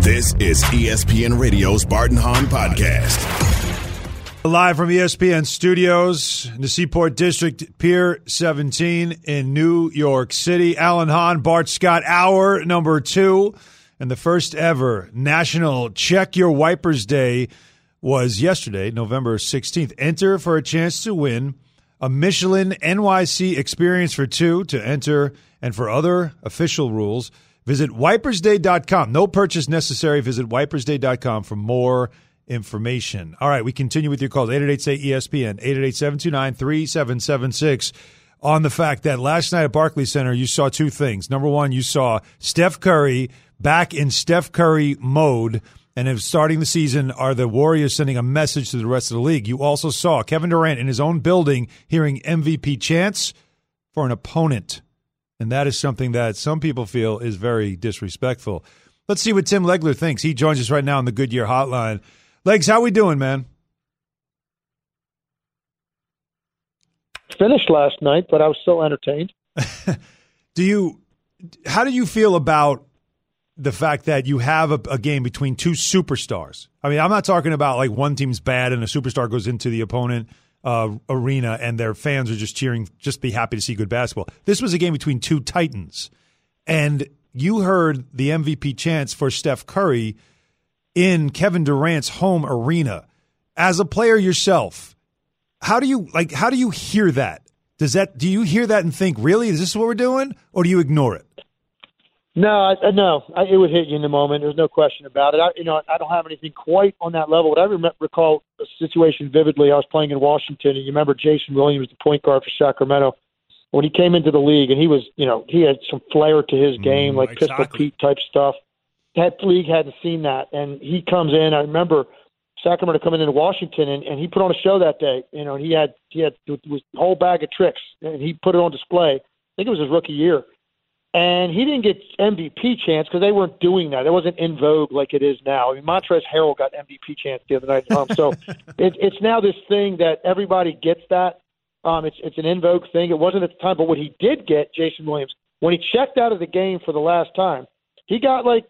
This is ESPN Radio's Bart and Hahn Podcast. Live from ESPN Studios in the Seaport District, Pier 17 in New York City. Alan Hahn, Bart Scott, hour number 2. And the first ever National Check Your Wipers Day was yesterday, November 16th. Enter for a chance to win a Michelin NYC experience for 2. To enter and for other official rules, visit wipersday.com. No purchase necessary. Visit wipersday.com for more information. All right, we continue with your calls. 888-SAY-ESPN, 888-729-3776 on the fact that last night at Barclays Center you saw 2 things. Number one, you saw Steph Curry back in Steph Curry mode, and if starting the season are the Warriors sending a message to the rest of the league. You also saw Kevin Durant in his own building hearing MVP chants for an opponent, and that is something that some people feel is very disrespectful. Let's see what Tim Legler thinks. He joins us right now on the Goodyear Hotline. Legs, how we doing, man? Finished last night, but I was still entertained. How do you feel about the fact that you have a game between 2 superstars? I mean, I'm not talking about like one team's bad and a superstar goes into the opponent arena and their fans are just cheering, just be happy to see good basketball. This was a game between 2 titans, and you heard the MVP chants for Steph Curry in Kevin Durant's home arena. As a player yourself, how do you hear that? Do you hear that and think, really, is this what we're doing, or do you ignore it? No, it would hit you in the moment. There's no question about it. I don't have anything quite on that level. But I recall a situation vividly. I was playing in Washington, and you remember Jason Williams, the point guard for Sacramento, when he came into the league, and he had some flair to his game, like exactly. Pistol Pete type stuff. That league hadn't seen that, and he comes in. I remember Sacramento coming into Washington, and he put on a show that day. You know, he had a whole bag of tricks, and he put it on display. I think it was his rookie year, and he didn't get MVP chance because they weren't doing that. It wasn't in vogue like it is now. I mean, Montrezl Harrell got MVP chance the other night. So it's now this thing that everybody gets that. It's an in vogue thing. It wasn't at the time, but what he did get, Jason Williams, when he checked out of the game for the last time, he got like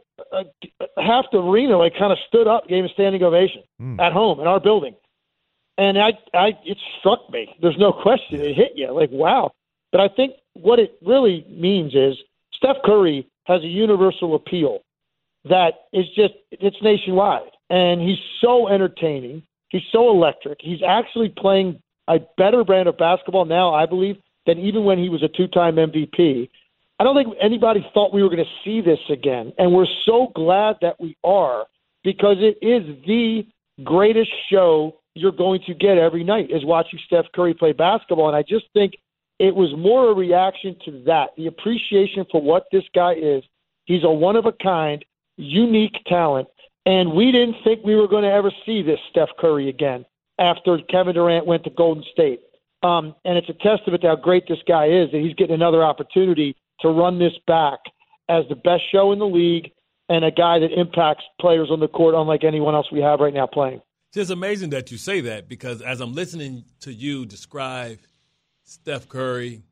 half the arena kind of stood up, gave a standing ovation at home in our building, and it struck me. There's no question, it hit you like wow. But I think what it really means is Steph Curry has a universal appeal that is it's nationwide, and he's so entertaining. He's so electric. He's actually playing a better brand of basketball now, I believe, than even when he was a 2-time MVP. I don't think anybody thought we were going to see this again, and we're so glad that we are, because it is the greatest show you're going to get every night is watching Steph Curry play basketball, and I just think it was more a reaction to that, the appreciation for what this guy is. He's a one-of-a-kind, unique talent, and we didn't think we were going to ever see this Steph Curry again after Kevin Durant went to Golden State. And it's a testament to how great this guy is that he's getting another opportunity to run this back as the best show in the league and a guy that impacts players on the court unlike anyone else we have right now playing. It's amazing that you say that, because as I'm listening to you describe Steph Curry,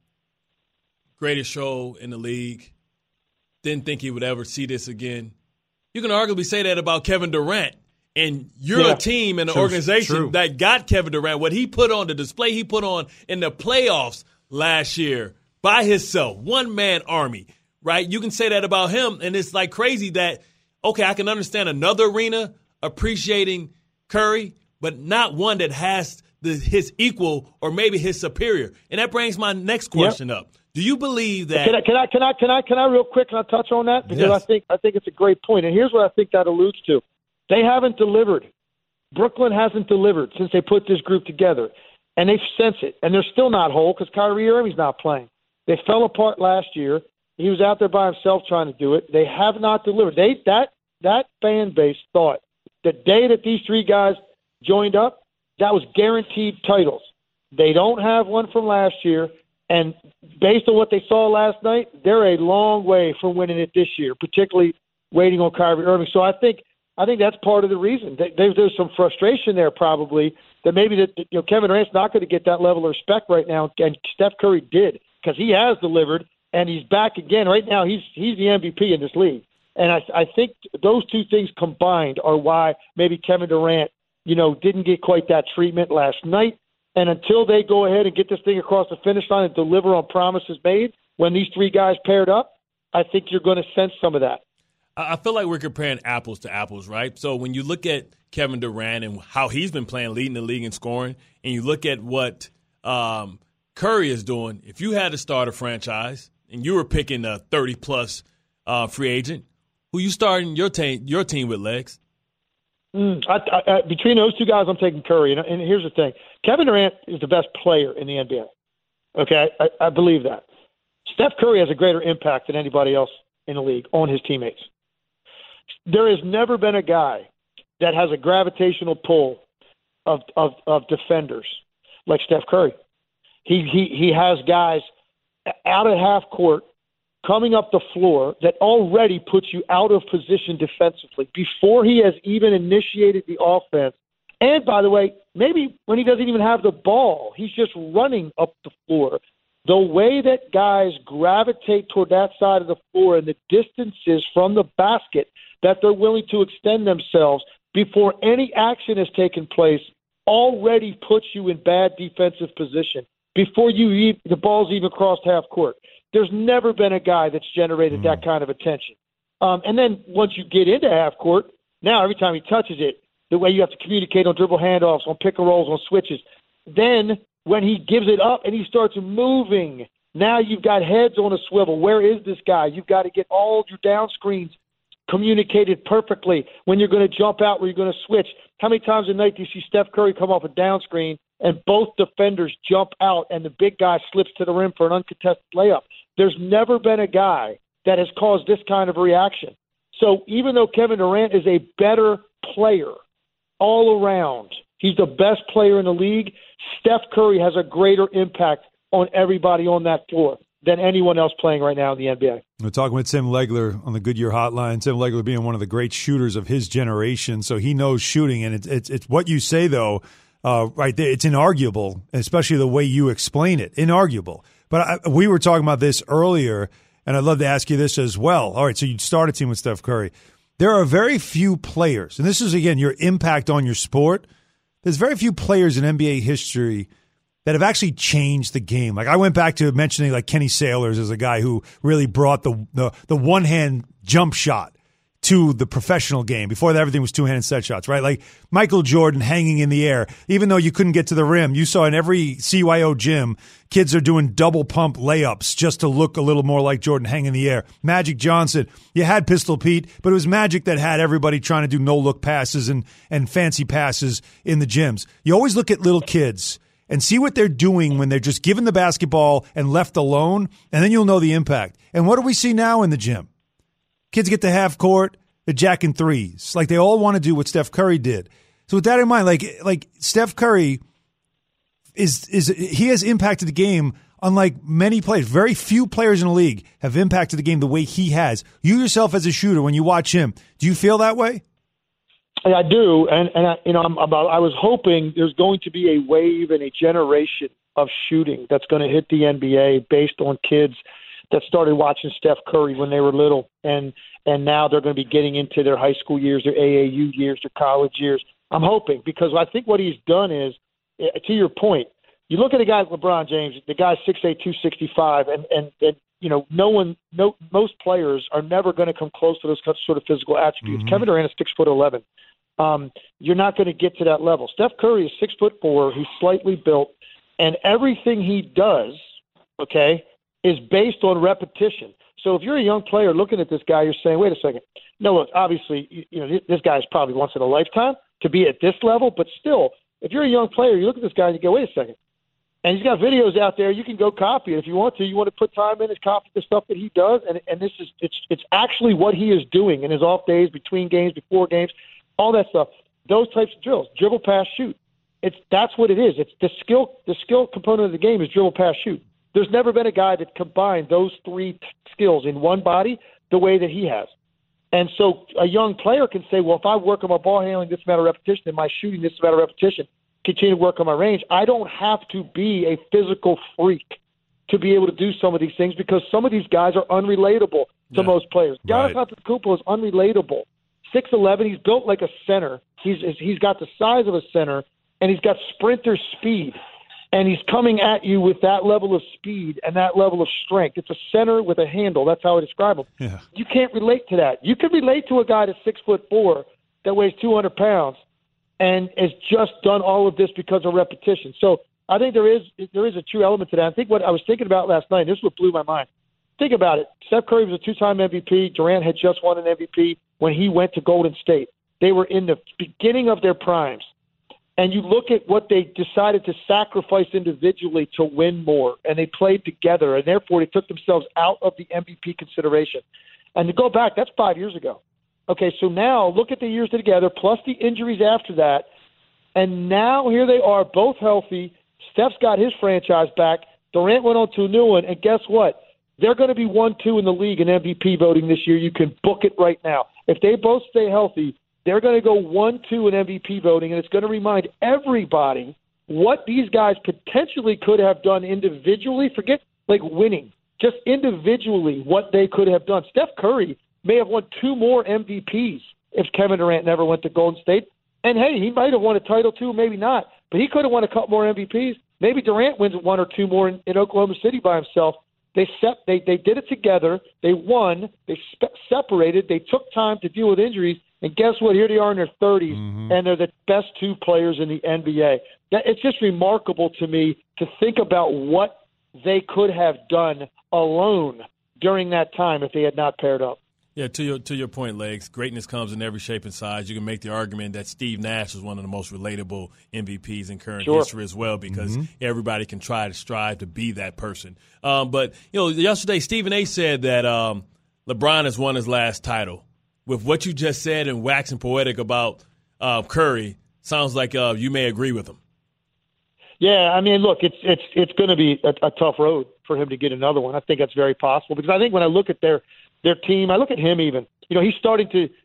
greatest show in the league, didn't think he would ever see this again. You can arguably say that about Kevin Durant. And you're a team and an organization that got Kevin Durant. What he put on, the display he put on in the playoffs last year by himself, one-man army, right? You can say that about him, and it's like crazy that, okay, I can understand another arena appreciating Curry, but not one that has his equal or maybe his superior. And that brings my next question up. Do you believe that? Can I real quick? Can I touch on that? Because yes. I think it's a great point. And here's what I think that alludes to. They haven't delivered. Brooklyn hasn't delivered since they put this group together. And they sense it. And they're still not whole because Kyrie Irving's not playing. They fell apart last year. He was out there by himself trying to do it. They have not delivered. That fan base thought the day that these 3 guys joined up, that was guaranteed titles. They don't have one from last year. And based on what they saw last night, they're a long way from winning it this year, particularly waiting on Kyrie Irving. So I think that's part of the reason. There's some frustration there probably that maybe Kevin Durant's not going to get that level of respect right now, and Steph Curry did because he has delivered, and he's back again. Right now he's the MVP in this league. And I think those two things combined are why maybe Kevin Durant, didn't get quite that treatment last night. And until they go ahead and get this thing across the finish line and deliver on promises made, when these three guys paired up, I think you're going to sense some of that. I feel like we're comparing apples to apples, right? So when you look at Kevin Durant and how he's been playing, leading the league in scoring, and you look at what Curry is doing, if you had to start a franchise and you were picking a 30-plus free agent, who you starting your team with, Legs? Between those two guys, I'm taking Curry. And here's the thing. Kevin Durant is the best player in the NBA. Okay? I believe that. Steph Curry has a greater impact than anybody else in the league on his teammates. There has never been a guy that has a gravitational pull of defenders like Steph Curry. He has guys out at half court coming up the floor that already puts you out of position defensively before he has even initiated the offense. And, by the way, maybe when he doesn't even have the ball, he's just running up the floor. The way that guys gravitate toward that side of the floor and the distances from the basket that they're willing to extend themselves before any action has taken place already puts you in bad defensive position before the ball's even crossed half court. There's never been a guy that's generated that kind of attention. And then once you get into half court, now every time he touches it, the way you have to communicate on dribble handoffs, on pick and rolls, on switches, then when he gives it up and he starts moving, now you've got heads on a swivel. Where is this guy? You've got to get all your down screens communicated perfectly when you're going to jump out, where you're going to switch. How many times a night do you see Steph Curry come off a down screen and both defenders jump out and the big guy slips to the rim for an uncontested layup? There's never been a guy that has caused this kind of reaction. So even though Kevin Durant is a better player all around, he's the best player in the league, Steph Curry has a greater impact on everybody on that floor than anyone else playing right now in the NBA. We're talking with Tim Legler on the Goodyear Hotline. Tim Legler being one of the great shooters of his generation, so he knows shooting. And it's what you say, though, right there. It's inarguable, especially the way you explain it. Inarguable. But we were talking about this earlier, and I'd love to ask you this as well. All right, so you'd start a team with Steph Curry. There are very few players, and this is, again, your impact on your sport. There's very few players in NBA history that have actually changed the game. Like I went back to mentioning like Kenny Sailors as a guy who really brought the one-hand jump shot to the professional game. Before that, everything was two-handed set shots, right? Like Michael Jordan hanging in the air. Even though you couldn't get to the rim, you saw in every CYO gym, kids are doing double pump layups just to look a little more like Jordan hanging in the air. Magic Johnson, you had Pistol Pete, but it was Magic that had everybody trying to do no-look passes and fancy passes in the gyms. You always look at little kids and see what they're doing when they're just given the basketball and left alone, and then you'll know the impact. And what do we see now in the gym? Kids get to half court, they're jacking threes. Like they all want to do what Steph Curry did. So with that in mind, like Steph Curry he has impacted the game unlike many players. Very few players in the league have impacted the game the way he has. You yourself as a shooter, when you watch him, do you feel that way? I do, and I was hoping there's going to be a wave and a generation of shooting that's going to hit the NBA based on kids that started watching Steph Curry when they were little, and now they're going to be getting into their high school years, their AAU years, their college years. I'm hoping, because I think what he's done is, to your point, you look at a guy like LeBron James, the guy's 6'8", 265, and most players are never going to come close to those sort of physical attributes. Kevin Durant is 6'11". You're not going to get to that level. Steph Curry is 6'4". He's slightly built, and everything he does, is based on repetition. So if you're a young player looking at this guy, you're saying, wait a second. No, look, obviously, this guy is probably once in a lifetime to be at this level, but still, if you're a young player, you look at this guy and you go, wait a second. And he's got videos out there. You can go copy it if you want to. You want to put time in and copy the stuff that he does, and this is it's actually what he is doing in his off days, between games, before games, all that stuff. Those types of drills, dribble, pass, shoot. That's what it is. It's the skill component of the game is dribble, pass, shoot. There's never been a guy that combined those three skills in one body the way that he has. And so a young player can say, well, if I work on my ball handling this amount of repetition and my shooting this amount of repetition, continue to work on my range, I don't have to be a physical freak to be able to do some of these things because some of these guys are unrelatable to most players. Giannis Antetokounmpo is unrelatable. 6'11", he's built like a center. He's got the size of a center, and he's got sprinter speed. And he's coming at you with that level of speed and that level of strength. It's a center with a handle. That's how I describe him. Yeah. You can't relate to that. You could relate to a guy that's 6'4" that weighs 200 pounds and has just done all of this because of repetition. So I think there is a true element to that. I think what I was thinking about last night, and this is what blew my mind. Think about it. Steph Curry was a two-time MVP. Durant had just won an MVP when he went to Golden State. They were in the beginning of their primes. And you look at what they decided to sacrifice individually to win more, and they played together, and therefore they took themselves out of the MVP consideration. And to go back, that's 5 years ago. Okay, so now look at the years together, plus the injuries after that, and now here they are, both healthy. Steph's got his franchise back. Durant went on to a new one, and guess what? They're going to be 1-2 in the league in MVP voting this year. You can book it right now. If they both stay healthy, they're going to go 1-2 in MVP voting, and it's going to remind everybody what these guys potentially could have done individually. Forget, like, winning. Just individually what they could have done. Steph Curry may have won 2 more MVPs if Kevin Durant never went to Golden State. And, hey, he might have won a title too, maybe not. But he could have won a couple more MVPs. Maybe Durant wins 1 or 2 more in Oklahoma City by himself. They did it together. They won. They separated. They took time to deal with injuries. And guess what? Here they are in their 30s, and they're the best 2 players in the NBA. It's just remarkable to me to think about what they could have done alone during that time if they had not paired up. Yeah, to your point, Legs, greatness comes in every shape and size. You can make the argument that Steve Nash is one of the most relatable MVPs in current history as well because everybody can try to strive to be that person. But, yesterday Stephen A. said that LeBron has won his last title. With what you just said and waxing poetic about Curry, sounds like you may agree with him. Yeah, I mean, look, it's going to be a tough road for him to get another one. I think that's very possible because I think when I look at their team, I look at him even. He's starting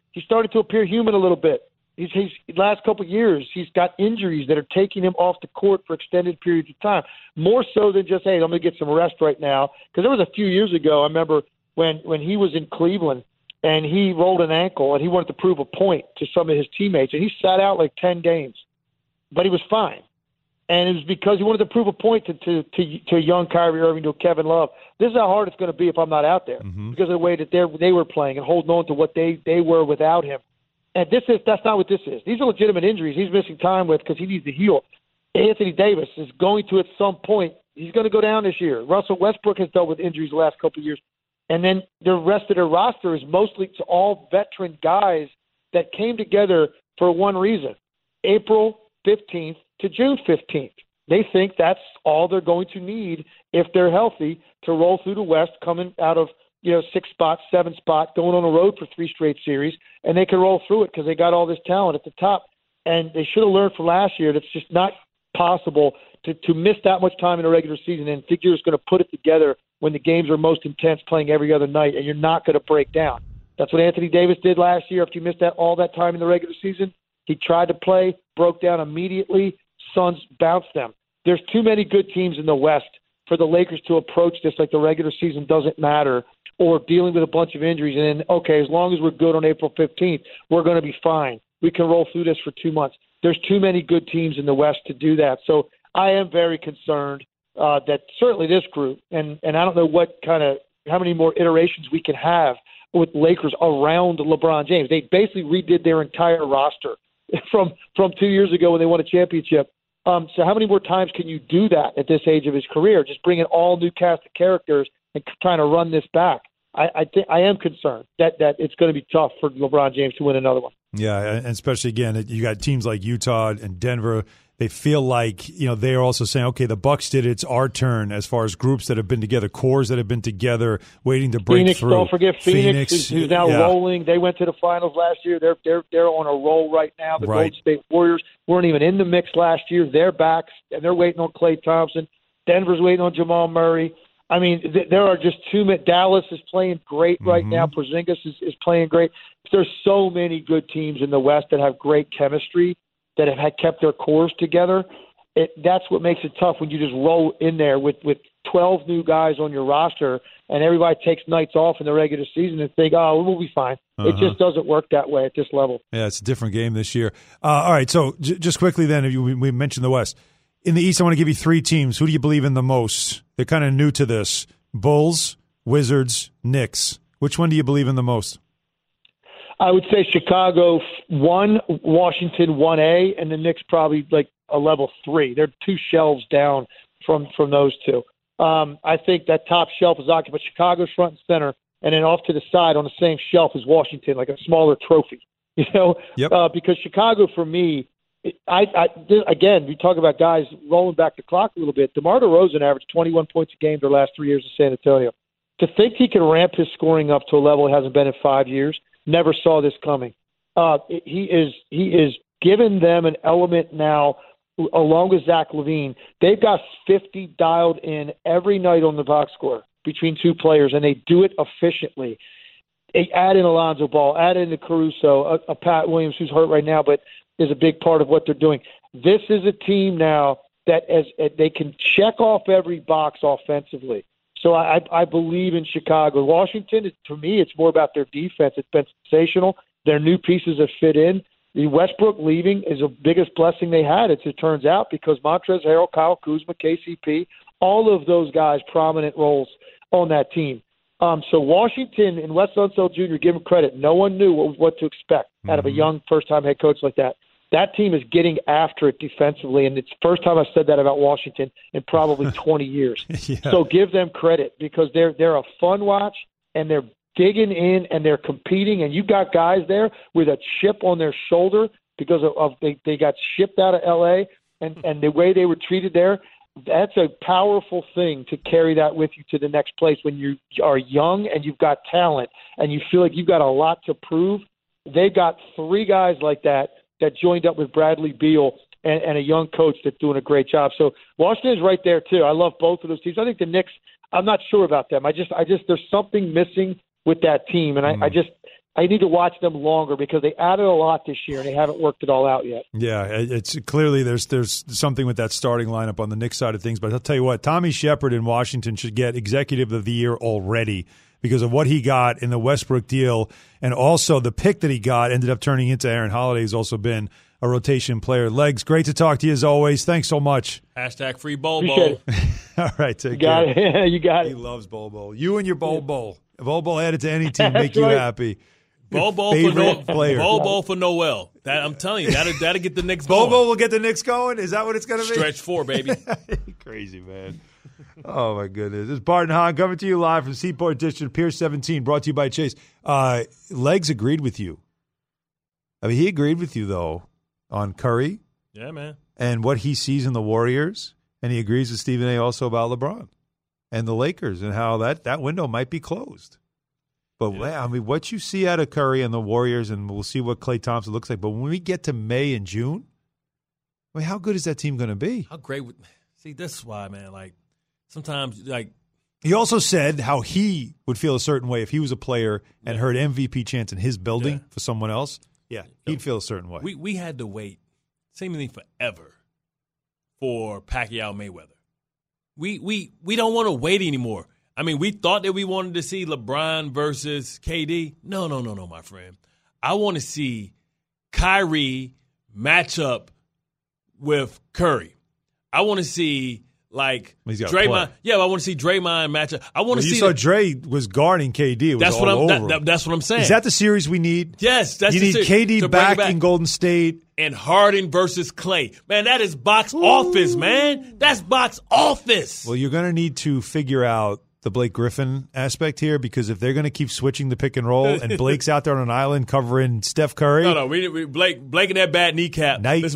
to appear human a little bit. He's last couple of years, he's got injuries that are taking him off the court for extended periods of time, more so than just, hey, I'm going to get some rest right now. Because there was a few years ago, I remember when he was in Cleveland and he rolled an ankle and he wanted to prove a point to some of his teammates, and he sat out like 10 games, but he was fine. And it was because he wanted to prove a point to a young Kyrie Irving, to Kevin Love. This is how hard it's going to be if I'm not out there because of the way that they were playing and holding on to what they were without him. And that's not what this is. These are legitimate injuries he's missing time with because he needs to heal. Anthony Davis is going to, at some point, he's going to go down this year. Russell Westbrook has dealt with injuries the last couple of years. And then the rest of their roster is mostly to all veteran guys that came together for one reason, April 15th to June 15th. They think that's all they're going to need if they're healthy to roll through the West, coming out of 6 spot, 7 spot, going on the road for 3 straight series, and they can roll through it because they got all this talent at the top. And they should have learned from last year that it's just not possible to miss that much time in the regular season and think you're just going to put it together when the games are most intense, playing every other night, and you're not going to break down. That's what Anthony Davis did last year. After he missed all that time in the regular season, he tried to play, broke down immediately. Suns bounced them. There's too many good teams in the West for the Lakers to approach this like the regular season doesn't matter or dealing with a bunch of injuries. And then, okay, as long as we're good on April 15th, we're going to be fine. We can roll through this for 2 months. There's too many good teams in the West to do that. So I am very concerned that certainly this group, and I don't know how many more iterations we can have with Lakers around LeBron James. They basically redid their entire roster from 2 years ago when they won a championship. So how many more times can you do that at this age of his career? Just bring in all new cast of characters and trying to run this back. I am concerned that it's going to be tough for LeBron James to win another one. Yeah, and especially, again, you got teams like Utah and Denver. They feel like, they are also saying, okay, the Bucks did it. It's our turn as far as groups that have been together, cores that have been together, waiting to break Phoenix, through. Don't forget Phoenix who's now rolling. They went to the finals last year. They're on a roll right now. The Golden State Warriors weren't even in the mix last year. They're back, and they're waiting on Klay Thompson. Denver's waiting on Jamal Murray. I mean, there are just too many. Dallas is playing great right now. Porzingis is playing great. There's so many good teams in the West that have great chemistry, that have kept their cores together. That's what makes it tough when you just roll in there with 12 new guys on your roster and everybody takes nights off in the regular season and think, oh, we'll be fine. It just doesn't work that way at this level. Yeah, it's a different game this year. All right, so just quickly then, we mentioned the West. In the East, I want to give you 3 teams. Who do you believe in the most? They're kind of new to this. Bulls, Wizards, Knicks. Which one do you believe in the most? I would say Chicago 1, Washington 1A, and the Knicks probably like a level 3. They're 2 shelves down from those two. I think that top shelf is occupied. Chicago's front and center, and then off to the side on the same shelf is Washington, like a smaller trophy. Because Chicago, for me, again, we talk about guys rolling back the clock a little bit. DeMar DeRozan averaged 21 points a game their last 3 years in San Antonio. To think he can ramp his scoring up to a level it hasn't been in 5 years, never saw this coming. He is giving them an element now, along with Zach LaVine. They've got 50 dialed in every night on the box score between 2 players, and they do it efficiently. They add in Alonzo Ball, add in the Caruso, a Pat Williams who's hurt right now, but is a big part of what they're doing. This is a team now that as they can check off every box offensively. So I believe in Chicago. Washington, for me, it's more about their defense. It's been sensational. Their new pieces have fit in. The Westbrook leaving is the biggest blessing they had, as it turns out, because Montrezl Harrell, Kyle Kuzma, KCP, all of those guys, prominent roles on that team. So Washington and Wes Unseld Jr., give him credit. No one knew what to expect out of a young first-time head coach like that. That team is getting after it defensively, and it's the first time I've said that about Washington in probably 20 years. Yeah. So give them credit because they're a fun watch, and they're digging in, and they're competing, and you've got guys there with a chip on their shoulder because they got shipped out of L.A., and the way they were treated there. That's a powerful thing to carry that with you to the next place when you are young and you've got talent and you feel like you've got a lot to prove. They've got 3 guys like that joined up with Bradley Beal and a young coach that's doing a great job. So Washington is right there too. I love both of those teams. I think the Knicks, I'm not sure about them. I just there's something missing with that team, and I need to watch them longer because they added a lot this year and they haven't worked it all out yet. Yeah, it's clearly there's something with that starting lineup on the Knicks side of things. But I'll tell you what, Tommy Shepard in Washington should get Executive of the Year already because of what he got in the Westbrook deal, and also the pick that he got ended up turning into Aaron Holiday, who's also been a rotation player. Legs, great to talk to you as always. Thanks so much. # free Bobo. All right, take care. You got it. He loves Bobo. You and your Bobo. Bobo added to any team, make you happy. Bobo for Noel. That I'm telling you, that'll get the Knicks going. Bobo will get the Knicks going? Is that what it's going to be? Stretch 4, baby. Crazy, man. Oh, my goodness. This is Bart and Hahn coming to you live from Seaport District, Pier 17, brought to you by Chase. Legs agreed with you. I mean, he agreed with you, though, on Curry. Yeah, man. And what he sees in the Warriors. And he agrees with Stephen A. also about LeBron and the Lakers and how that window might be closed. But, yeah. I mean, what you see out of Curry and the Warriors, and we'll see what Klay Thompson looks like. But when we get to May and June, I mean, how good is that team going to be? How great see, this is why, man, like, sometimes, like. He also said how he would feel a certain way if he was a player and heard MVP chants in his building for someone else. Yeah, he'd feel a certain way. We had to wait seemingly forever for Pacquiao Mayweather. We don't want to wait anymore. I mean, we thought that we wanted to see LeBron versus KD. No, my friend. I want to see Kyrie match up with Curry. I want to see, like, Draymond. Yeah, I want to see Draymond match up. I want to see. You saw Dre was guarding KD. It was that's what I'm saying. Is that the series we need? Yes, that's you the need series. KD back in Golden State. And Harden versus Klay. Man, that is box office, man. That's box office. Well, you're going to need to figure out the Blake Griffin aspect here, because if they're going to keep switching the pick and roll and Blake's out there on an island covering Steph Curry. No, Blake and that bad kneecap. We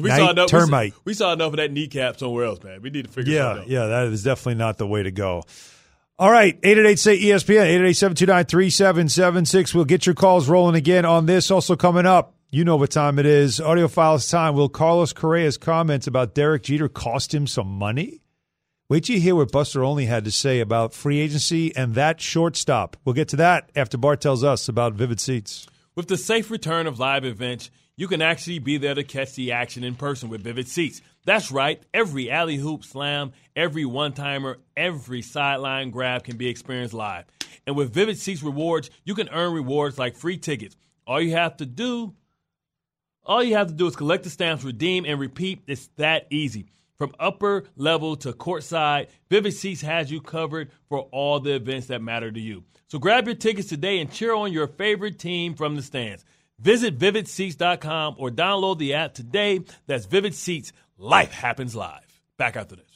saw enough of that kneecap somewhere else, man. We need to figure something out. Yeah, that is definitely not the way to go. All right, 888-SAY-ESPN, 888-729-3776. We'll get your calls rolling again on this. Also coming up, you know what time it is. Audiofiles time. Will Carlos Correa's comments about Derek Jeter cost him some money? Wait till you hear what Buster Olney had to say about free agency and that shortstop. We'll get to that after Bart tells us about Vivid Seats. With the safe return of live events, you can actually be there to catch the action in person with Vivid Seats. That's right. Every alley-hoop slam, every one-timer, every sideline grab can be experienced live. And with Vivid Seats Rewards, you can earn rewards like free tickets. All you have to do is collect the stamps, redeem, and repeat. It's that easy. From upper level to courtside, Vivid Seats has you covered for all the events that matter to you. So grab your tickets today and cheer on your favorite team from the stands. Visit VividSeats.com or download the app today. That's Vivid Seats. Life happens live. Back after this.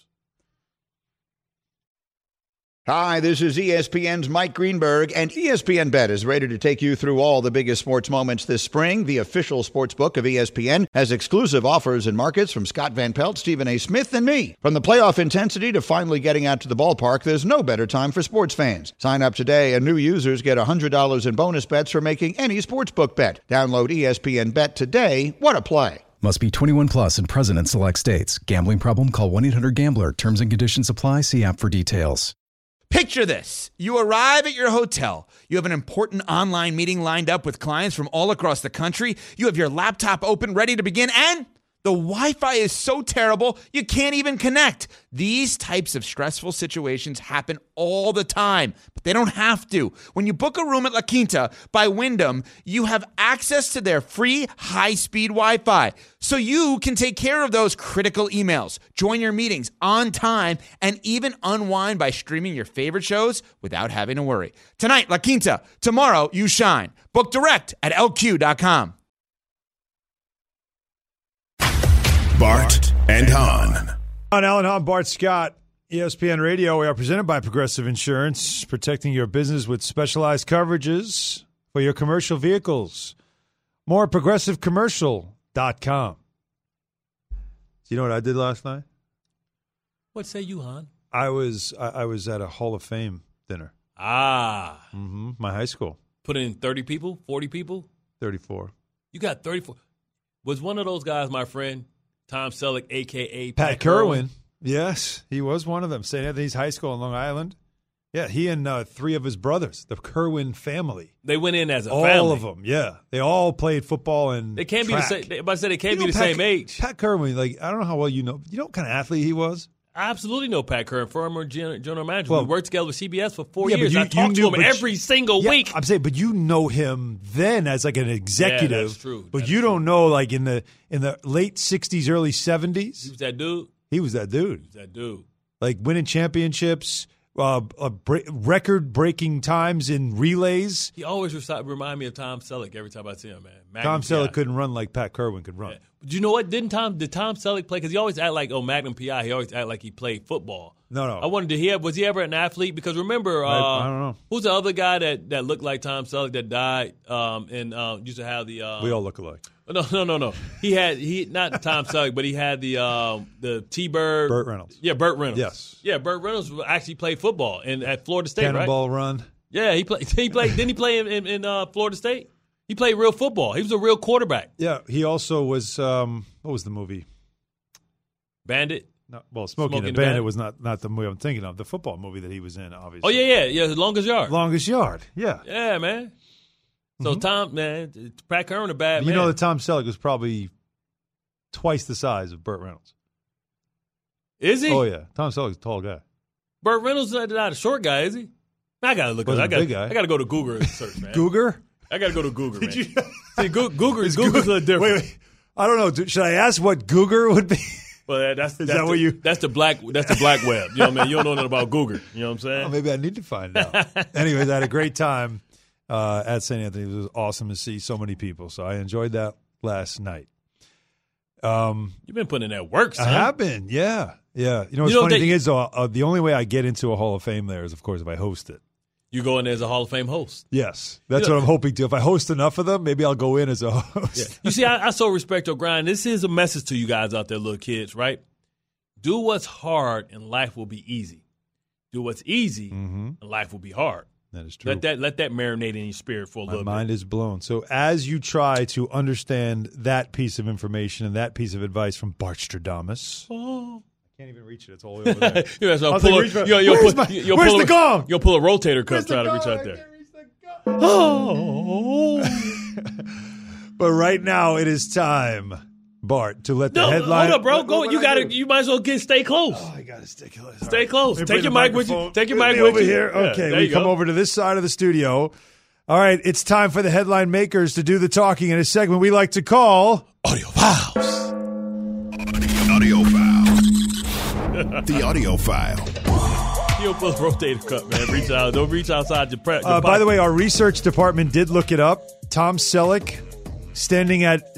Hi, this is ESPN's Mike Greenberg, and ESPN Bet is ready to take you through all the biggest sports moments this spring. The official sports book of ESPN has exclusive offers and markets from Scott Van Pelt, Stephen A. Smith, and me. From the playoff intensity to finally getting out to the ballpark, there's no better time for sports fans. Sign up today, and new users get $100 in bonus bets for making any sportsbook bet. Download ESPN Bet today. What a play. Must be 21 plus and present in select states. Gambling problem? Call 1-800-GAMBLER. Terms and conditions apply. See app for details. Picture this. You arrive at your hotel. You have an important online meeting lined up with clients from all across the country. You have your laptop open, ready to begin, and the Wi-Fi is so terrible, you can't even connect. These types of stressful situations happen all the time, but they don't have to. When you book a room at La Quinta by Wyndham, you have access to their free high-speed Wi-Fi, so you can take care of those critical emails, join your meetings on time, and even unwind by streaming your favorite shows without having to worry. Tonight, La Quinta. Tomorrow, you shine. Book direct at LQ.com. Bart and Hahn. On Alan Hahn, Bart Scott, ESPN Radio. We are presented by Progressive Insurance, protecting your business with specialized coverages for your commercial vehicles. More at progressivecommercial.com. Do you know what I did last night? What say you, Hahn? I was at a Hall of Fame dinner. My high school. Put in 30 people, 40 people? 34. You got 34. Was one of those guys my friend? Tom Selleck, a.k.a. Pat Kerwin. Yes, he was one of them. St. Anthony's High School in Long Island. Yeah, he and three of his brothers, the Kerwin family. They went in as a family. All of them, yeah. They all played football and They can't track. be the same. I said they can't be the same age. Pat Kerwin, I don't know how well you know. You know what kind of athlete he was? I absolutely know Pat Kerwin, former general manager. Well, we worked together with CBS for 4 yeah, years. I talked to him every single week. I'm saying, but you know him then as like an executive. Yeah, that's true. But That's you true. don't know like in the late 60s, early 70s. He was that dude. He was that dude. That dude. Like winning championships, record-breaking times in relays. He always remind me of Tom Selleck every time I see him, man. Tom Selleck couldn't run like Pat Kerwin could run. Yeah. But you know what? Did Tom Selleck play? Because he always act like Magnum P.I. He always act like he played football. No. I wondered, was he ever an athlete? Because remember, I don't know. Who's the other guy that looked like Tom Selleck that died and used to have the We all look alike. No. He not Tom Selleck, but he had the T-Bird. Burt Reynolds. Yeah, Burt Reynolds. Yes. Yeah, Burt Reynolds actually played football at Florida State, Cannonball right? Run. Yeah, he played. Didn't he play in Florida State? He played real football. He was a real quarterback. Yeah, he also was. What was the movie? Bandit. No, well, Smoking the Bandit was not the movie I'm thinking of. The football movie that he was in, obviously. Oh yeah. Longest Yard. Longest Yard. Yeah. Yeah, man. So Tom, man, Pat Kerwin a bad man. You know that Tom Selleck was probably twice the size of Burt Reynolds. Is he? Oh yeah, Tom Selleck's a tall guy. Burt Reynolds is not a short guy, is he? I gotta look at it. Big guy. I gotta go to Google and search, man. Googer? I gotta go to Google, man. See, Google's a little different. Wait. I don't know. Should I ask what Googer would be? Well, that's that the, what you? That's the black web. You know what I mean? You don't know nothing about Google. You know what I'm saying? Oh, maybe I need to find out. Anyways, I had a great time at St. Anthony's. It was awesome to see so many people. So I enjoyed that last night. You've been putting in that work, son. I have been, yeah. You know, the funny thing is, though, the only way I get into a Hall of Fame there is, of course, if I host it. You go in there as a Hall of Fame host. Yes, that's what I'm hoping to. If I host enough of them, maybe I'll go in as a host. Yeah. You see, I so respect your grind. This is a message to you guys out there, little kids, right? Do what's hard and life will be easy. Do what's easy and life will be hard. That is true. Let that marinate in your spirit for a little bit. My mind is blown. So as you try to understand that piece of information and that piece of advice from Bart Stradamus. Oh. I can't even reach it. It's all the way over there. Where's the gong? You'll pull a rotator cuff trying to reach out there. Oh. But right now it is time Bart, to let the headline. Hold up, bro. Go. You might as well stay close. Oh, I got to stay close. Stay close. Right. Take your mic with you. Take your mic with over you. here. Okay, we come over to this side of the studio. All right, it's time for the headline makers to do the talking in a segment we like to call Audio Files. Audio File. The Audio File. You'll put a rotator cup, man. Reach out. Don't reach outside your prep. By the way, our research department did look it up. Tom Selleck, standing at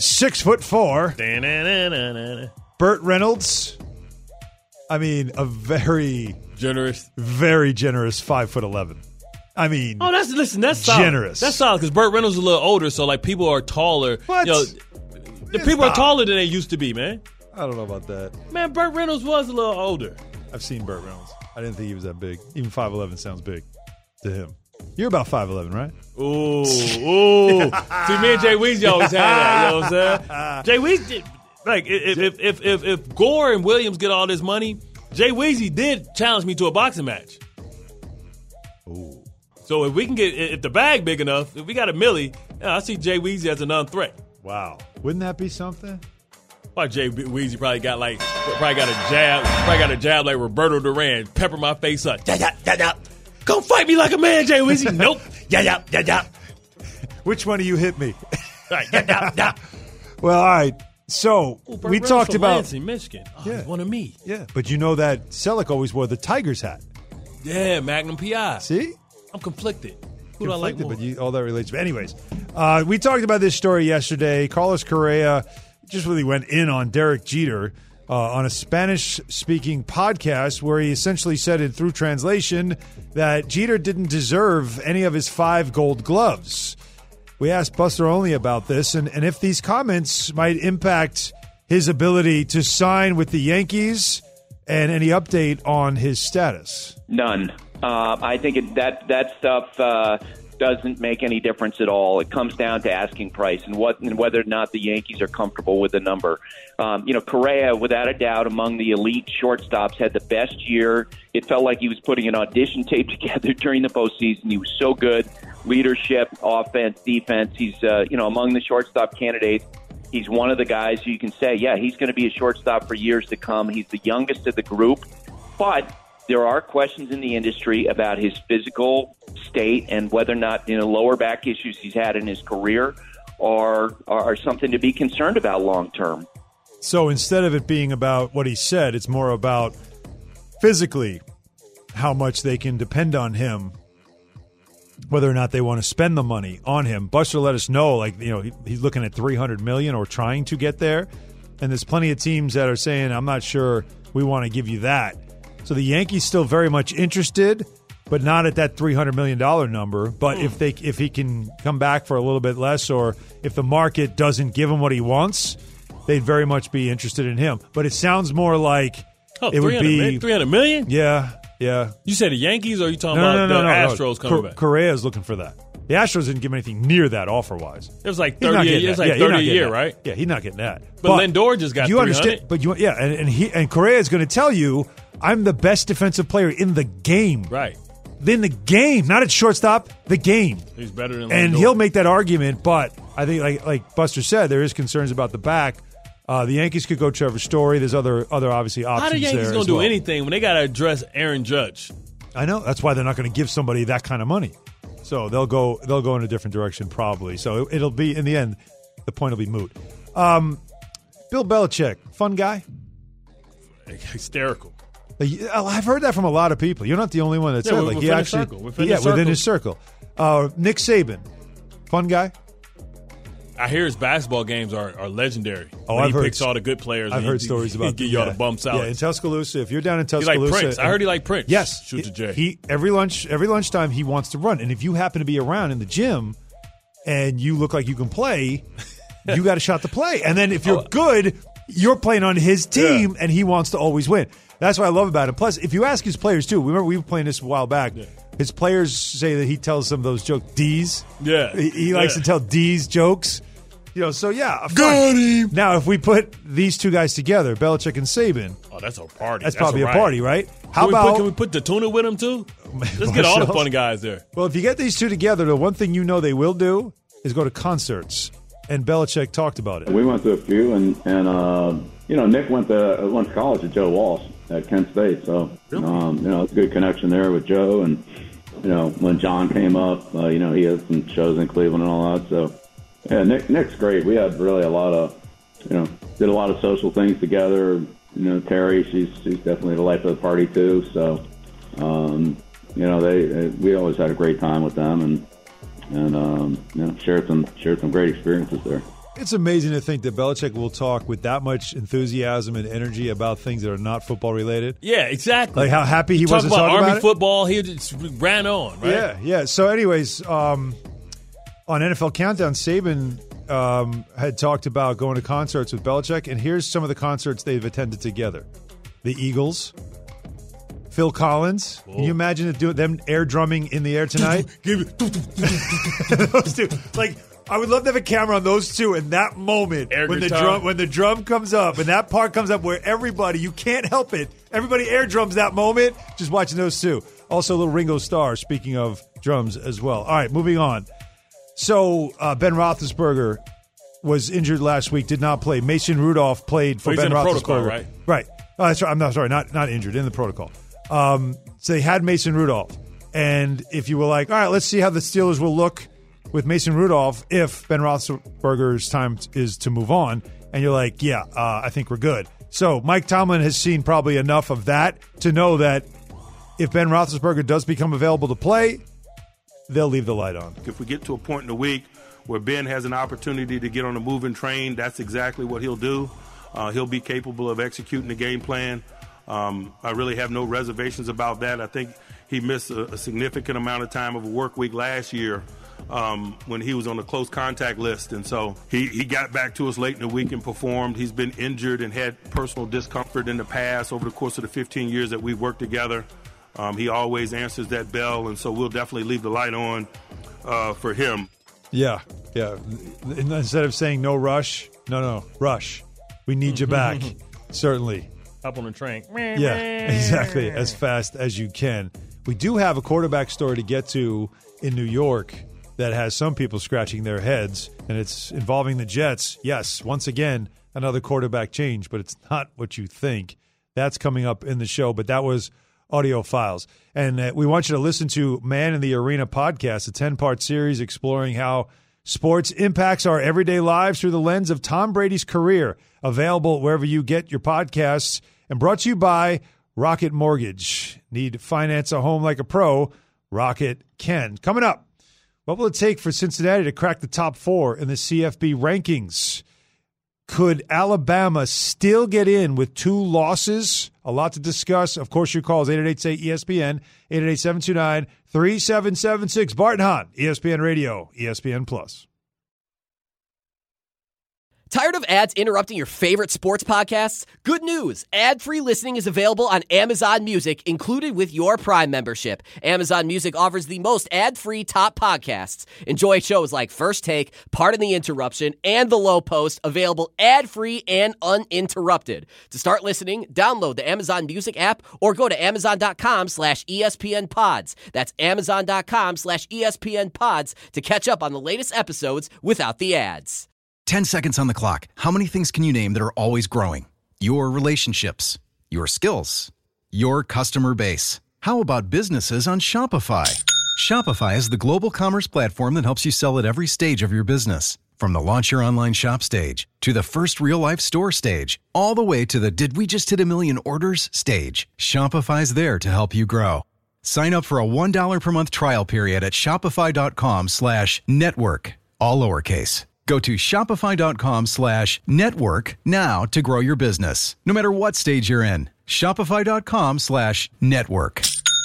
6'4". Burt Reynolds, I mean, a very generous 5'11". I mean, that's solid. Generous. That's solid because Burt Reynolds is a little older, so like people are taller. What? The people are taller than they used to be, man. I don't know about that. Man, Burt Reynolds was a little older. I've seen Burt Reynolds. I didn't think he was that big. Even 5'11" sounds big to him. You're about 5'11", right? Ooh. See, me and Jay Weezy always had that. You know what I'm saying? Jay Weezy, like, if Gore and Williams get all this money, Jay Weezy did challenge me to a boxing match. Ooh. So if the bag big enough, if we got a millie, I see Jay Weezy as a non-threat. Wow. Wouldn't that be something? Why Jay Weezy probably got a jab like Roberto Duran, pepper my face up. Yeah. Come fight me like a man, Jay Weezy. Nope. Yeah. Which one of you hit me? Right. Yeah. Well, all right. So we talked about Lansing, Michigan. He's one of me. Yeah, but you know that Selleck always wore the Tigers hat. Yeah, Magnum PI. See, I'm conflicted. Who do I like more? But all that relates. But anyways, we talked about this story yesterday. Carlos Correa just really went in on Derek Jeter on a Spanish-speaking podcast where he essentially said it through translation that Jeter didn't deserve any of his 5 gold gloves. We asked Buster Olney about this and if these comments might impact his ability to sign with the Yankees and any update on his status. None. I think that stuff doesn't make any difference at all. It comes down to asking price and whether or not the Yankees are comfortable with the number. Correa, without a doubt, among the elite shortstops, had the best year. It felt like he was putting an audition tape together during the postseason. He was so good. Leadership, offense, defense. He's among the shortstop candidates. He's one of the guys who you can say, yeah, he's going to be a shortstop for years to come. He's the youngest of the group, but there are questions in the industry about his physical state and whether or not lower back issues he's had in his career are something to be concerned about long term. So instead of it being about what he said, it's more about physically how much they can depend on him, whether or not they want to spend the money on him. Buster let us know, he's looking at $300 million or trying to get there, and there's plenty of teams that are saying, I'm not sure we want to give you that. So the Yankees still very much interested, but not at that $300 million number. But if he can come back for a little bit less, or if the market doesn't give him what he wants, they'd very much be interested in him. But it sounds more like it would be $300 million. Yeah. You said the Yankees, or are you talking about the Astros coming back? Correa is looking for that. The Astros didn't give him anything near that offer-wise. It was like 30 a year, right? Yeah, he's not getting that. But Lindor just got $300. Understand? But and Correa is going to tell you, I'm the best defensive player in the game. Right. In the game, not at shortstop, the game. He's better than Lindor. And he'll make that argument, but I think, like Buster said, there is concerns about the back. The Yankees could go Trevor Story. There's other obviously options there. How the Yankees going to do anything when they got to address Aaron Judge? I know. That's why they're not going to give somebody that kind of money. So they'll go in a different direction probably. So it'll be, in the end, the point will be moot. Bill Belichick, fun guy? Hysterical. I've heard that from a lot of people. You're not the only one that said he actually within his circle. Nick Saban, fun guy? I hear his basketball games are legendary. He picks all the good players. I've heard stories about give you all the bumps out. Yeah, in Tuscaloosa, if you're down in Tuscaloosa, he like Prince. I heard he like Prince. Yes, shoot the J. He every lunchtime he wants to run, and if you happen to be around in the gym and you look like you can play, you got a shot to play. And then if you're good, you're playing on his team, and he wants to always win. That's what I love about him. Plus, if you ask his players too, remember we were playing this a while back. Yeah. His players say that he tells some of those jokes. D's. Yeah, he likes to tell D's jokes. So yeah, got him. Now, if we put these two guys together, Belichick and Saban, that's a party. That's probably a party, right? Can we put the tuna with him too? Let's get all the fun guys there. Well, if you get these two together, the one thing they will do is go to concerts. and Belichick talked about it. We went to a few, and Nick went to college with Joe Walsh at Kent State, so it's a good connection there with Joe. And when John came up, he had some shows in Cleveland and all that. So yeah, Nick's great. We had really a lot of did a lot of social things together. Terry, she's definitely the life of the party too. So we always had a great time with them, and shared some great experiences there. It's amazing to think that Belichick will talk with that much enthusiasm and energy about things that are not football related. Yeah, exactly. Like how happy he was to talk about Army Army football. He just ran on, right? Yeah. So, anyways, on NFL Countdown, Saban had talked about going to concerts with Belichick, and here's some of the concerts they've attended together: the Eagles, Phil Collins. Whoa. Can you imagine them air drumming in the air tonight? Those two, I would love to have a camera on those two in that moment when the drum comes up and that part comes up where everybody, you can't help it, everybody air drums that moment. Just watching those two. Also, a little Ringo Starr. Speaking of drums as well. All right, moving on. So Ben Roethlisberger was injured last week, did not play. Mason Rudolph played for Ben Roethlisberger. Protocol, right? Right. Oh, that's right. I'm not sorry, not injured, in the protocol. So they had Mason Rudolph, and if you were like, all right, let's see how the Steelers will look with Mason Rudolph if Ben Roethlisberger's time is to move on, and you're like, I think we're good. So Mike Tomlin has seen probably enough of that to know that if Ben Roethlisberger does become available to play, they'll leave the light on. If we get to a point in the week where Ben has an opportunity to get on a moving train, that's exactly what he'll do. He'll be capable of executing the game plan. I really have no reservations about that. I think he missed a significant amount of time of a work week last year when he was on the close contact list. And so he got back to us late in the week and performed. He's been injured and had personal discomfort in the past over the course of the 15 years that we've worked together. He always answers that bell, and so we'll definitely leave the light on for him. Yeah. Instead of saying no rush, no, rush. We need you back, certainly. Up on the train. Yeah, exactly, as fast as you can. We do have a quarterback story to get to in New York that has some people scratching their heads, and it's involving the Jets. Yes, once again, another quarterback change, but it's not what you think. That's coming up in the show, but that was Audio Files. And we want you to listen to Man in the Arena podcast, a 10-part series exploring how sports impacts our everyday lives through the lens of Tom Brady's career. Available wherever you get your podcasts, and brought to you by Rocket Mortgage. Need to finance a home like a pro? Rocket can. Coming up, what will it take for Cincinnati to crack the top 4 in the CFB rankings? Could Alabama still get in with 2 losses? A lot to discuss. Of course, your calls, 888-SAY-ESPN, 888-729-3776. Bart and Hahn, ESPN Radio, ESPN Plus. Tired of ads interrupting your favorite sports podcasts? Good news. Ad-free listening is available on Amazon Music, included with your Prime membership. Amazon Music offers the most ad-free top podcasts. Enjoy shows like First Take, Pardon the Interruption, and The Low Post, available ad-free and uninterrupted. To start listening, download the Amazon Music app or go to Amazon.com/ESPN Pods. That's Amazon.com/ESPN Pods to catch up on the latest episodes without the ads. 10 seconds on the clock. How many things can you name that are always growing? Your relationships, your skills, your customer base. How about businesses on Shopify? Shopify is the global commerce platform that helps you sell at every stage of your business. From the launch your online shop stage, to the first real-life store stage, all the way to the did we just hit a million orders stage. Shopify's there to help you grow. Sign up for a $1 per month trial period at shopify.com/network, all lowercase. Go to shopify.com/network now to grow your business, no matter what stage you're in. Shopify.com/network.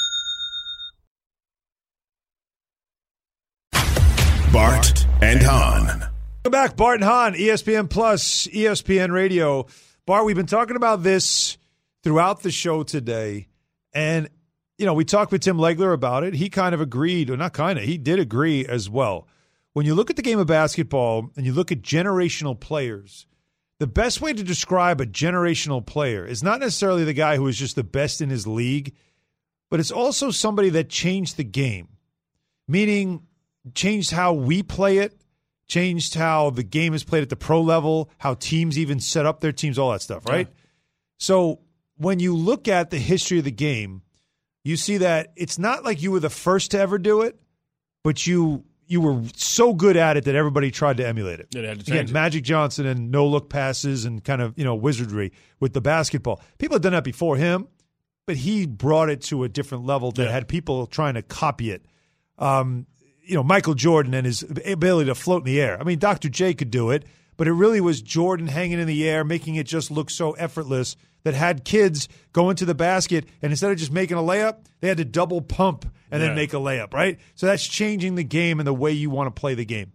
Bart and Hahn. Welcome back, Bart and Hahn, ESPN Plus, ESPN Radio. Bart, we've been talking about this throughout the show today, and we talked with Tim Legler about it. He kind of agreed, or not kind of, he did agree as well. When you look at the game of basketball and you look at generational players, the best way to describe a generational player is not necessarily the guy who is just the best in his league, but it's also somebody that changed the game, meaning changed how we play it, changed how the game is played at the pro level, how teams even set up their teams, all that stuff, right? Yeah. So when you look at the history of the game, you see that it's not like you were the first to ever do it, but you were so good at it that everybody tried to emulate it. Yeah, they had to change change it. Magic Johnson and no-look passes and kind of, wizardry with the basketball. People had done that before him, but he brought it to a different level that had people trying to copy it. Michael Jordan and his ability to float in the air. I mean, Dr. J could do it, but it really was Jordan hanging in the air, making it just look so effortless that had kids go into the basket, and instead of just making a layup, they had to double pump and then make a layup, right? So that's changing the game and the way you want to play the game.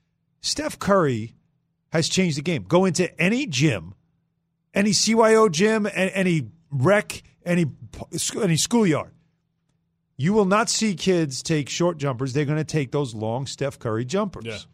Steph Curry has changed the game. Go into any gym, any CYO gym, any rec, any schoolyard. You will not see kids take short jumpers. They're going to take those long Steph Curry jumpers. Yeah.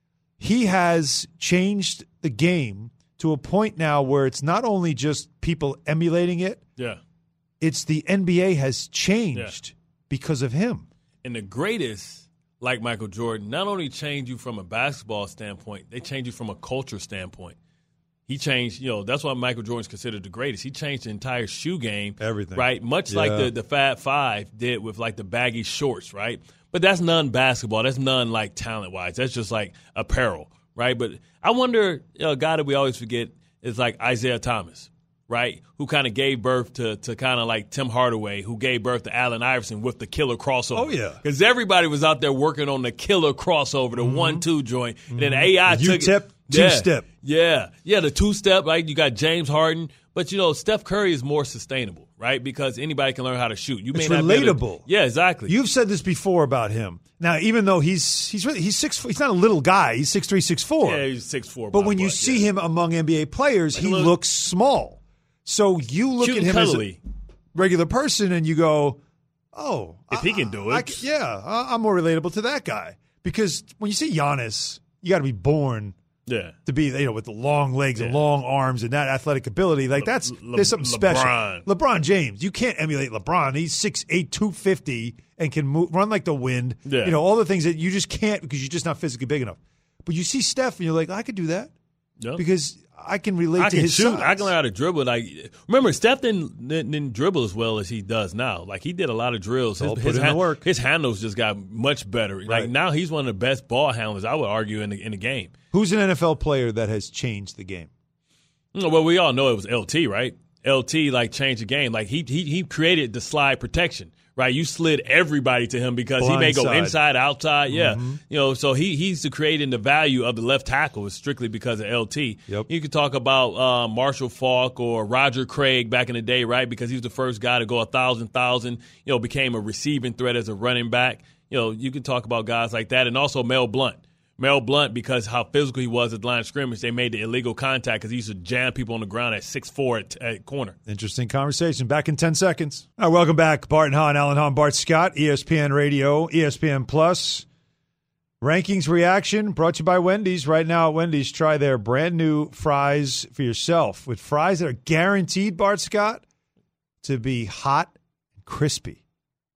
He has changed the game to a point now where it's not only just people emulating it. Yeah. It's the NBA has changed because of him. And the greatest, like Michael Jordan, not only change you from a basketball standpoint, they change you from a culture standpoint. He changed, that's why Michael Jordan's considered the greatest. He changed the entire shoe game. Everything. Right? Much like the Fab Five did with like the baggy shorts, right? But that's non-basketball. That's none like talent-wise. That's just like apparel, right? But I wonder, a guy that we always forget is like Isaiah Thomas, right? Who kind of gave birth to kind of like Tim Hardaway, who gave birth to Allen Iverson with the killer crossover. Oh, yeah. Because everybody was out there working on the killer crossover, the 1-2 joint. And then AI took it. Two-step. Yeah, the two-step, right? You got James Harden. But, Steph Curry is more sustainable, right? Because anybody can learn how to shoot. It's relatable. Yeah, exactly. You've said this before about him. Now, even though he's 6'4", he's not a little guy. He's 6'3", 6'4". Yeah, he's 6'4". But when you see him among NBA players, he looks small. So you look at him cuddly. as a regular person and you go, oh. If he can do it. I'm more relatable to that guy. Because when you see Giannis, you got to be born to be, with the long legs and long arms and that athletic ability. Like there's something special. LeBron James, you can't emulate LeBron. He's 6'8", 250 and can run like the wind. Yeah. All the things that you just can't because you're just not physically big enough. But you see Steph and you're like, I could do that because I can relate to his size. I can learn how to dribble. Like, remember, Steph didn't dribble as well as he does now. Like, he did a lot of drills. His handles just got much better. Right. Like, now he's one of the best ball handlers, I would argue, in the game. Who's an NFL player that has changed the game? Well, we all know it was LT, right? LT, changed the game. Like, he created the slide protection. Right, you slid everybody to him because he may go inside, outside. Yeah, so he's creating the value of the left tackle is strictly because of LT. Yep. You could talk about Marshall Faulk or Roger Craig back in the day, right? Because he was the first guy to go 1,000, became a receiving threat as a running back. You can talk about guys like that, and also Mel Blount. Mel Blount, because how physical he was at the line of scrimmage, they made the illegal contact because he used to jam people on the ground at 6'4" at corner. Interesting conversation. Back in 10 seconds. All right, welcome back. Barton Hahn, Alan Hahn, Bart Scott, ESPN Radio, ESPN Plus. Rankings reaction brought to you by Wendy's. Right now at Wendy's, try their brand new fries for yourself with fries that are guaranteed, Bart Scott, to be hot and crispy.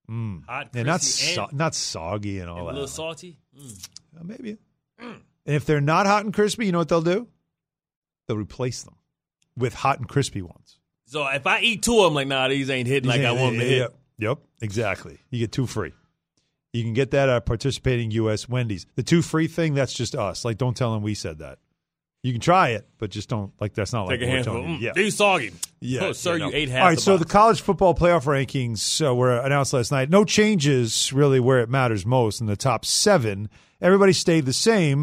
Hot, and crispy, not soggy and all that. A little salty? Maybe. And if they're not hot and crispy, you know what they'll do? They'll replace them with hot and crispy ones. So if I eat two of them, these ain't hitting like I want them to hit. Yep, exactly. You get two free. You can get that at participating U.S. Wendy's. The two free thing, that's just us. Don't tell them we said that. You can try it, but just don't, that's not Take like a handful. These soggy. Yeah. Oh, sir, you ate half All right, the so box. the college football playoff rankings were announced last night. No changes really where it matters most in the top 7. Everybody stayed the same.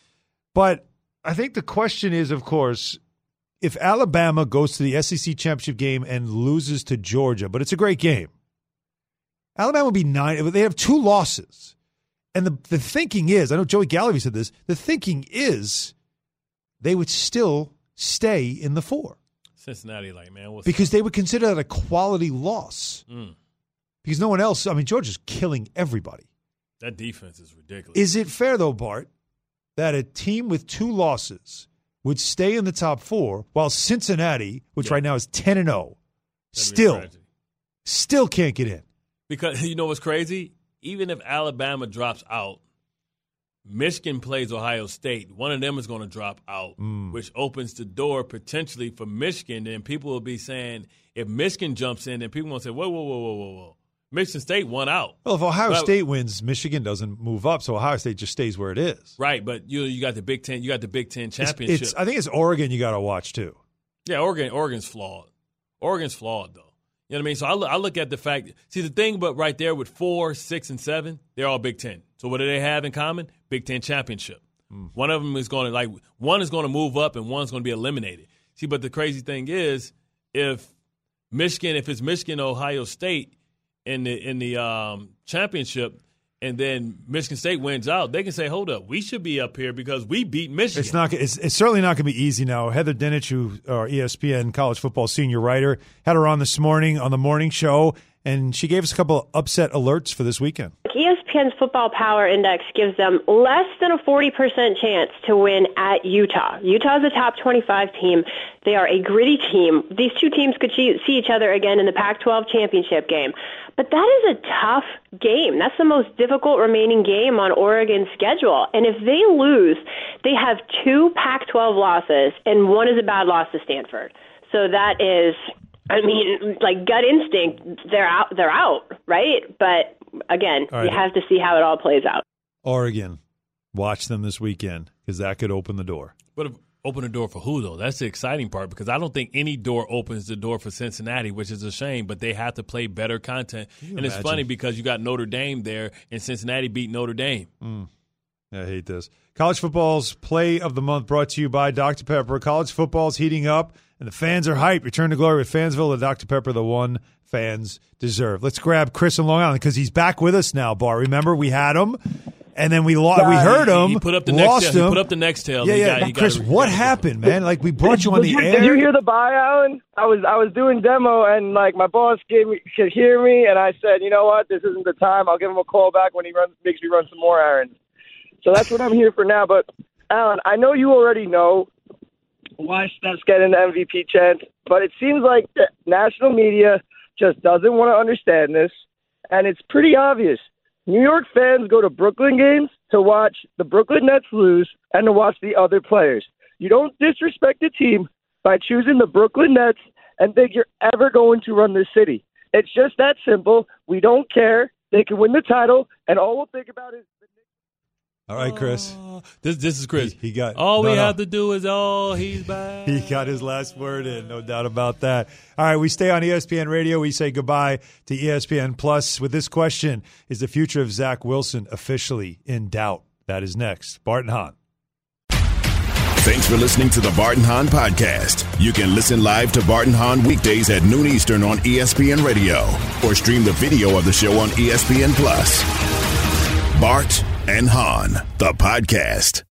But I think the question is, of course, if Alabama goes to the SEC championship game and loses to Georgia, but it's a great game, Alabama will be 9. They have 2 losses. And the thinking is, I know Joey Gallery said this, the thinking is they would still stay in the 4. Cincinnati, man, because they would consider that a quality loss. Because no one else, Georgia's killing everybody. That defense is ridiculous. Is it fair, though, Bart, that a team with 2 losses would stay in the top 4 while Cincinnati, which right now is 10-0, still can't get in? Because you know what's crazy? Even if Alabama drops out, Michigan plays Ohio State, one of them is going to drop out, which opens the door potentially for Michigan. And people will be saying, if Michigan jumps in, then people will say, whoa. Michigan State won out. Well, if Ohio State wins, Michigan doesn't move up, so Ohio State just stays where it is. Right, but you got the Big Ten. You got the Big Ten championship. I think it's Oregon you got to watch too. Yeah, Oregon's flawed. Oregon's flawed though. You know what I mean? So I look at the fact. See, the thing, but right there with 4, 6, and 7, they're all Big Ten. So what do they have in common? Big Ten championship. One of them is going to one is going to move up and one's going to be eliminated. See, but the crazy thing is, if it's Michigan, Ohio State in the championship, and then Michigan State wins out, they can say, hold up, we should be up here because we beat Michigan. It's certainly not going to be easy now. Heather Dinich, who our ESPN college football senior writer, had her on this morning on the morning show, and she gave us a couple of upset alerts for this weekend. ESPN's Football Power Index gives them less than a 40% chance to win at Utah. Utah's a top 25 team. They are a gritty team. These two teams could see each other again in the Pac-12 championship game. But that is a tough game. That's the most difficult remaining game on Oregon's schedule. And if they lose, they have 2 Pac-12 losses, and one is a bad loss to Stanford. So that is, gut instinct, they're out, right? But again, you have to see how it all plays out. Oregon, watch them this weekend because that could open the door. But open the door for who, though? That's the exciting part because I don't think any door opens the door for Cincinnati, which is a shame, but they have to play better content. And it's funny because you got Notre Dame there, and Cincinnati beat Notre Dame. I hate this. College football's Play of the Month brought to you by Dr. Pepper. College football's heating up, and the fans are hyped. Return to glory with Fansville and Dr. Pepper, the one fans deserve. Let's grab Chris in Long Island because he's back with us now, Bart. Remember, we had him. And then we heard him. He put up the lost him. He put up the next tail. Chris, what happened, man? Like, we brought you on the air. Did you hear the buy, Alan? I was doing demo, and my boss could hear me, and I said, you know what? This isn't the time. I'll give him a call back when he makes me run some more errands. So that's what I'm here for now. But Alan, I know you already know why Steph's getting the MVP chance, but it seems like the national media just doesn't want to understand this, and it's pretty obvious. New York fans go to Brooklyn games to watch the Brooklyn Nets lose and to watch the other players. You don't disrespect a team by choosing the Brooklyn Nets and think you're ever going to run this city. It's just that simple. We don't care. They can win the title, and all we'll think about is the Knicks. All right, Chris. This is Chris. He got all we have to do is he's back. He got his last word in, no doubt about that. All right, we stay on ESPN Radio. We say goodbye to ESPN Plus with this question: is the future of Zach Wilson officially in doubt? That is next. Bart and Hahn. Thanks for listening to the Bart and Hahn podcast. You can listen live to Bart and Hahn weekdays at noon Eastern on ESPN Radio or stream the video of the show on ESPN Plus. Bart and Hahn, the podcast.